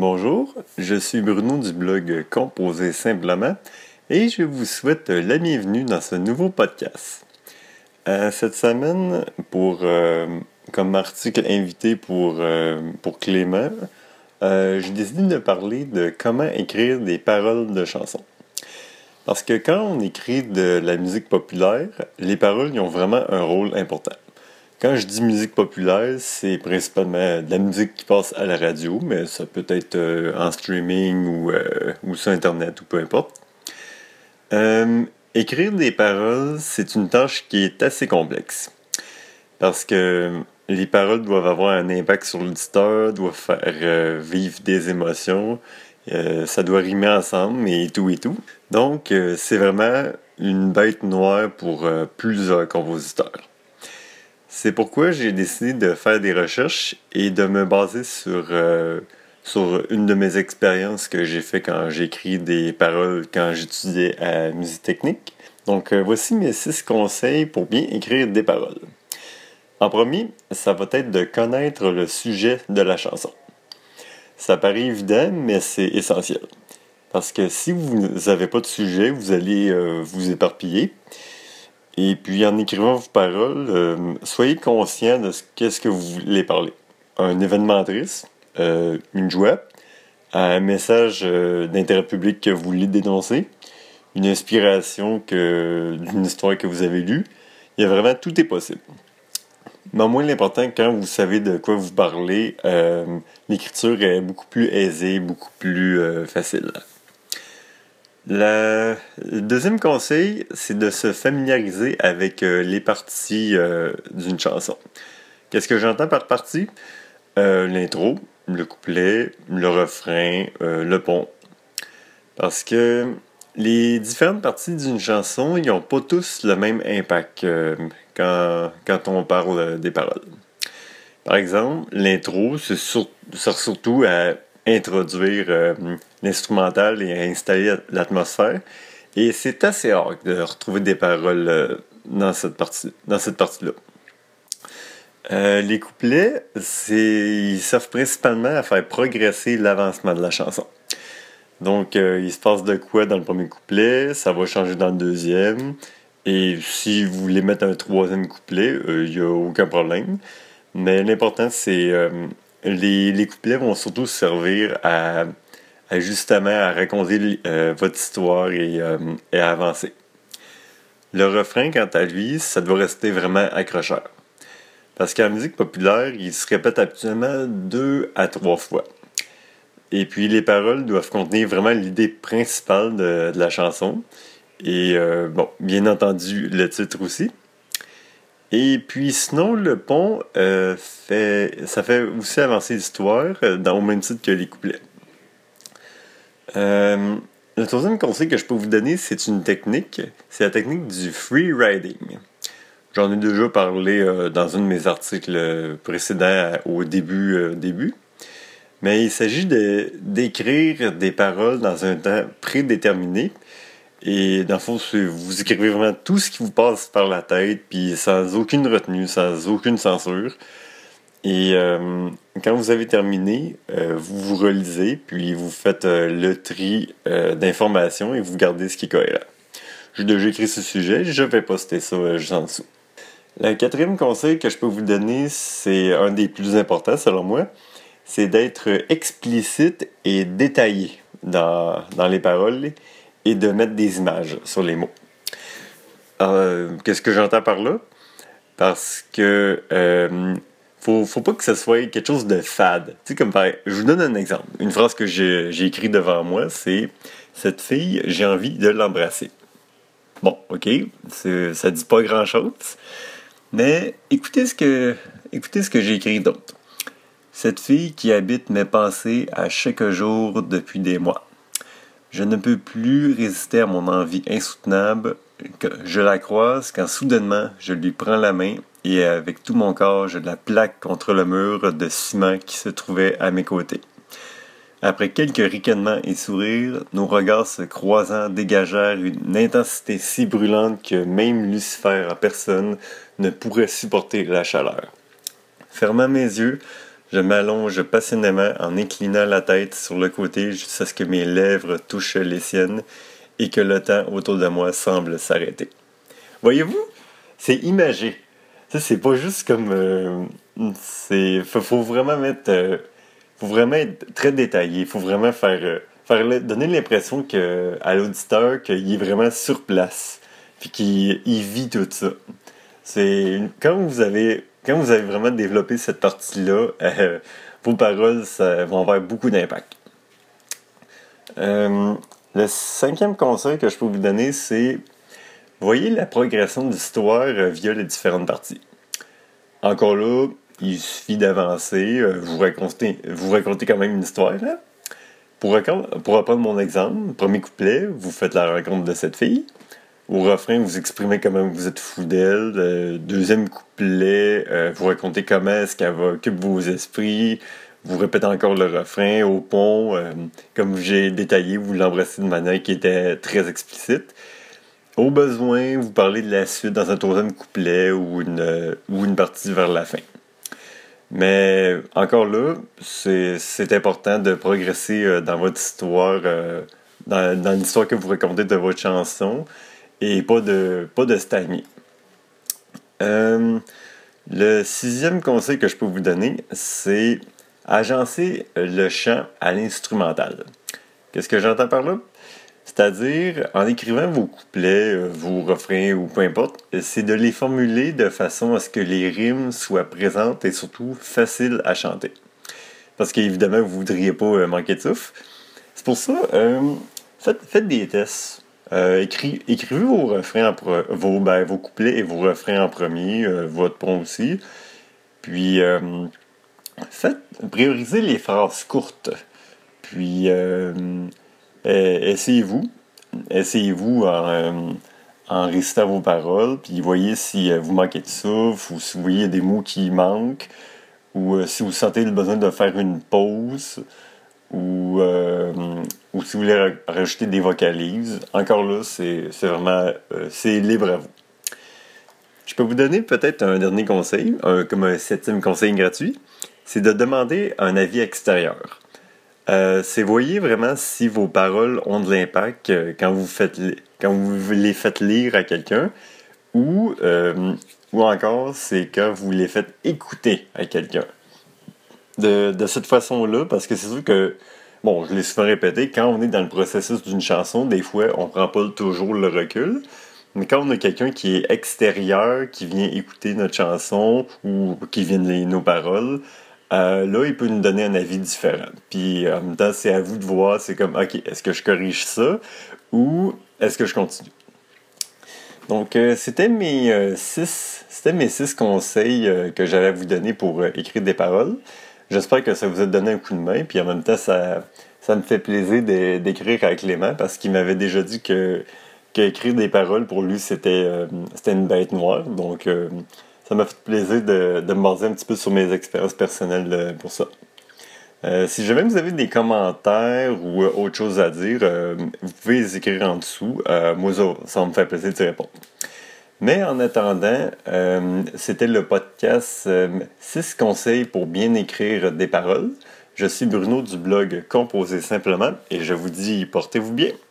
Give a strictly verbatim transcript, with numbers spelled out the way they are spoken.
Bonjour, je suis Bruno du blog Composer Simplement et je vous souhaite la bienvenue dans ce nouveau podcast. Euh, cette semaine, pour euh, comme article invité pour, euh, pour Clément, euh, j'ai décidé de parler de comment écrire des paroles de chansons. Parce que quand on écrit de la musique populaire, les paroles y ont vraiment un rôle important. Quand je dis musique populaire, c'est principalement de la musique qui passe à la radio, mais ça peut être euh, en streaming ou, euh, ou sur Internet ou peu importe. Euh, écrire des paroles, c'est une tâche qui est assez complexe. Parce que les paroles doivent avoir un impact sur l'auditeur, doivent faire euh, vivre des émotions, euh, ça doit rimer ensemble et tout et tout. Donc, euh, c'est vraiment une bête noire pour euh, plusieurs compositeurs. C'est pourquoi j'ai décidé de faire des recherches et de me baser sur, euh, sur une de mes expériences que j'ai fait quand j'écris des paroles quand j'étudiais à musique technique. Donc euh, voici mes six conseils pour bien écrire des paroles. En premier, ça va être de connaître le sujet de la chanson. Ça paraît évident, mais c'est essentiel. Parce que si vous n'avez pas de sujet, vous allez euh, vous éparpiller. Et puis, en écrivant vos paroles, euh, soyez conscient de ce qu'est-ce que vous voulez parler. Un événement triste, euh, une joie, un message euh, d'intérêt public que vous voulez dénoncer, une inspiration que, d'une histoire que vous avez lue. Il y a vraiment, tout est possible. Mais au moins, l'important, quand vous savez de quoi vous parlez, euh, l'écriture est beaucoup plus aisée, beaucoup plus euh, facile. La... Le deuxième conseil, c'est de se familiariser avec euh, les parties euh, d'une chanson. Qu'est-ce que j'entends par partie? Euh, l'intro, le couplet, le refrain, euh, le pont. Parce que les différentes parties d'une chanson, ils n'ont pas tous le même impact euh, quand, quand on parle des paroles. Par exemple, l'intro, c'est sur, sert surtout à introduire euh, l'instrumental et à installer l'atmosphère. Et c'est assez rare de retrouver des paroles euh, dans cette partie, dans cette partie-là. Euh, les couplets, c'est, ils servent principalement à faire progresser l'avancement de la chanson. Donc, euh, il se passe de quoi dans le premier couplet, ça va changer dans le deuxième. Et si vous voulez mettre un troisième couplet, il euh, n'y a aucun problème. Mais l'important, c'est euh, les, les couplets vont surtout servir à, à justement à raconter euh, votre histoire et, euh, et à avancer. Le refrain, quant à lui, ça doit rester vraiment accrocheur. Parce qu'en musique populaire, il se répète habituellement deux à trois fois. Et puis les paroles doivent contenir vraiment l'idée principale de, de la chanson. Et euh, bon, bien entendu, le titre aussi. Et puis sinon, le pont, euh, fait, ça fait aussi avancer l'histoire euh, dans, au même titre que les couplets. Euh, le troisième conseil que je peux vous donner, c'est une technique. C'est la technique du free writing. J'en ai déjà parlé euh, dans un de mes articles précédents au début. Euh, début. Mais il s'agit de, d'écrire des paroles dans un temps prédéterminé. Et dans le fond, vous écrivez vraiment tout ce qui vous passe par la tête, puis sans aucune retenue, sans aucune censure. Et euh, quand vous avez terminé, euh, vous vous relisez, puis vous faites euh, le tri euh, d'informations et vous gardez ce qui est cohérent. J'ai déjà écrit ce sujet, je vais poster ça euh, juste en dessous. Le quatrième conseil que je peux vous donner, c'est un des plus importants selon moi, c'est d'être explicite et détaillé dans, dans les paroles et de mettre des images sur les mots. Euh, qu'est-ce que j'entends par là? Parce que euh, faut, faut pas que ce soit quelque chose de fade. Tu sais, comme par, je vous donne un exemple. Une phrase que j'ai, j'ai écrite devant moi, c'est « Cette fille, j'ai envie de l'embrasser ». Bon, ok, c'est, ça dit pas grand-chose, mais écoutez ce que, écoutez ce que j'ai écrit d'autre. Cette fille qui habite mes pensées à chaque jour depuis des mois. Je ne peux plus résister à mon envie insoutenable. Que je la croise quand soudainement je lui prends la main et avec tout mon corps je la plaque contre le mur de ciment qui se trouvait à mes côtés. Après quelques ricanements et sourires, nos regards se croisant dégagèrent une intensité si brûlante que même Lucifer en personne ne pourrait supporter la chaleur. Fermant mes yeux, Je m'allonge passionnément en inclinant la tête sur le côté jusqu'à ce que mes lèvres touchent les siennes et que le temps autour de moi semble s'arrêter. Voyez-vous? C'est imagé. Ça, c'est pas juste comme... Euh, c'est... Faut, faut vraiment mettre... Euh, faut vraiment être très détaillé. Faut vraiment faire... Euh, faire le- donner l'impression que, à l'auditeur qu'il est vraiment sur place. Puis qu'il il vit tout ça. C'est... Quand vous avez... Quand vous avez vraiment développé cette partie-là, euh, vos paroles ça, vont avoir beaucoup d'impact. Euh, le cinquième conseil que je peux vous donner, c'est... Voyez la progression de l'histoire euh, via les différentes parties. Encore là, il suffit d'avancer, euh, vous racontez, vous racontez quand même une histoire. Là. Pour, pour reprendre mon exemple, premier couplet, vous faites la rencontre de cette fille. Au refrain, vous exprimez comment vous êtes fou d'elle. Euh, deuxième couplet, euh, vous racontez comment est-ce qu'elle va occuper vos esprits. Vous répétez encore le refrain. Au pont, euh, comme j'ai détaillé, vous l'embrassez de manière qui était très explicite. Au besoin, vous parlez de la suite dans un troisième couplet ou une, euh, ou une partie vers la fin. Mais encore là, c'est, c'est important de progresser euh, dans votre histoire, euh, dans, dans l'histoire que vous racontez de votre chanson et pas de, pas de stagner. Euh, le sixième conseil que je peux vous donner, c'est agencer le chant à l'instrumental. Qu'est-ce que j'entends par là? C'est-à-dire, en écrivant vos couplets, vos refrains ou peu importe, c'est de les formuler de façon à ce que les rimes soient présentes et surtout faciles à chanter. Parce qu'évidemment, vous ne voudriez pas manquer de souffle. C'est pour ça, euh, faites, faites des tests. Euh, écri- écrivez vos refrains, en pro- vos, ben, vos couplets et vos refrains en premier, euh, votre pont aussi. Puis, euh, faites, priorisez les phrases courtes. Puis, euh, Euh, essayez-vous. Essayez-vous en, euh, en récitant vos paroles, puis voyez si euh, vous manquez de souffle, ou si vous voyez des mots qui manquent, ou euh, si vous sentez le besoin de faire une pause, ou, euh, ou si vous voulez ra- rajouter des vocalises. Encore là, c'est, c'est vraiment euh, c'est libre à vous. Je peux vous donner peut-être un dernier conseil, un- comme un septième conseil gratuit, c'est de demander un avis extérieur. Euh, c'est voyez vraiment si vos paroles ont de l'impact euh, quand vous faites li- quand vous les faites lire à quelqu'un ou, euh, ou encore c'est quand vous les faites écouter à quelqu'un. De, de cette façon-là, parce que c'est sûr que, bon, je l'ai souvent répété, quand on est dans le processus d'une chanson, des fois, on prend pas toujours le recul. Mais quand on a quelqu'un qui est extérieur, qui vient écouter notre chanson ou qui vient lire nos paroles, euh, là, il peut nous donner un avis différent. Puis en même temps, c'est à vous de voir, c'est comme, OK, est-ce que je corrige ça ou est-ce que je continue? Donc, euh, c'était mes euh, six, c'était mes six conseils euh, que j'avais à vous donner pour euh, écrire des paroles. J'espère que ça vous a donné un coup de main, puis en même temps, ça, ça me fait plaisir de- d'écrire à Clément parce qu'il m'avait déjà dit que, qu'écrire des paroles pour lui, c'était, euh, c'était une bête noire. Donc, euh, ça m'a fait plaisir de, de me baser un petit peu sur mes expériences personnelles euh, pour ça. Euh, si jamais vous avez des commentaires ou euh, autre chose à dire, euh, vous pouvez les écrire en dessous. Euh, moi, ça, ça va me faire plaisir de répondre. Mais en attendant, euh, c'était le podcast euh, six conseils pour bien écrire des paroles. Je suis Bruno du blog Composer simplement et je vous dis portez-vous bien.